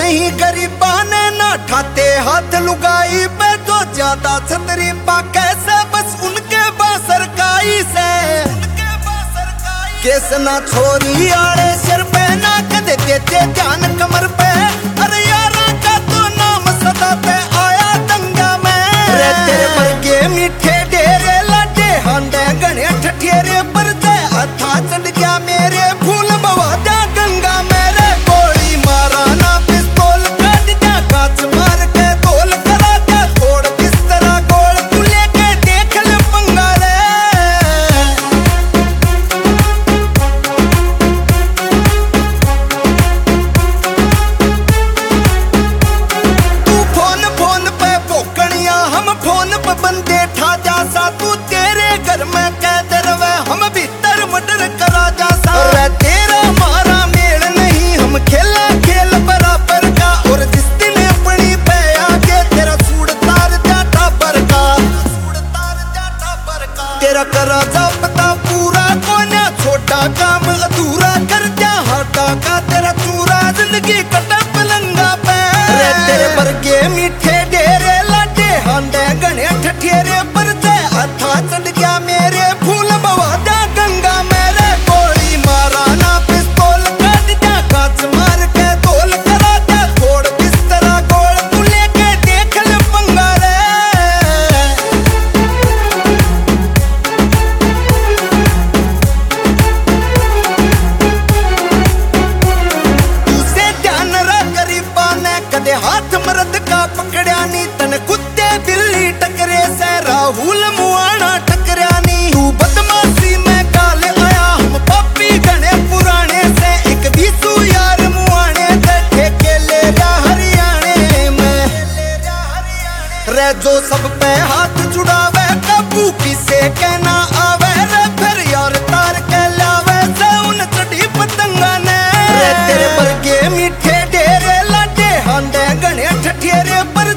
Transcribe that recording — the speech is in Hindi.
नहीं गरीबा ने ना ठाते हाथ लुगाई पे जो ज्यादा छतरी पाके से बस उनके बासरकाई से केस ना छोरी आड़े सिर पे ना कदे देते ध्यान कमर पे। अरे यारा का तो नाम सदा पे आया दंगा में रे तेरे वर्गे मीठे डेरे लाडे हांडे गणे ठठेरे पर दे हथा चढ़ गया मेरे फूल बवादा गंगा मेरे गोली मारा ना पिस्तौल काट जा काच मार के तोल करा जा थोड़ किस तरह गोल तू लेके देख ले पंगा रे। तू फोन फोन पे भोकनिया हम फोन पे बंदे ठा जा सा तू तेरे घर में कैद रवे हम भीतर मर्डर करा जा सा। अरे तेरा मारा मेल नहीं हम खेला खेल बराबर का और जिस दिन अपनी पे आके तेरा सूड़ तार जा टाबर का तेरा करा जा पता पूरा कोना छोटा काम अधूरा कर जा हाटा का तेरा चूरा जिंदगी कटा पलंगा पे रे तेरे वर्गे मीठे डेरे लाडे हांडे गणे ठठेरे पर दे हथा चढ़ गया मेरे फूल बवादा गंगा मेरे गोली मारा ना पिस्तौल काट जा काच मार के तोल करा जा थोड़ किस तरह गोल तू लेके देख ले पंगा रे। तुझे ध्यान रा गरीबा ने कदे हाथ मर्द का पकड़या नी तन कुत्ते बिल्ली टकरे से राहुल मुआना टकरिया नी। तू बदमाशी में काल आया हम पापी गणे पुराने से एक बीसू यार मुआने से ठेके ले जा हरियाणे में रे जो सब पे हाथ जुड़ावे काबू किसे कहना आवे रे फिर यार तार के लावे से उन चढ़ी पतंगा ने रे तेरे वर्गे मीठे डेरे लाडे हांडे गणे ठठेरे पर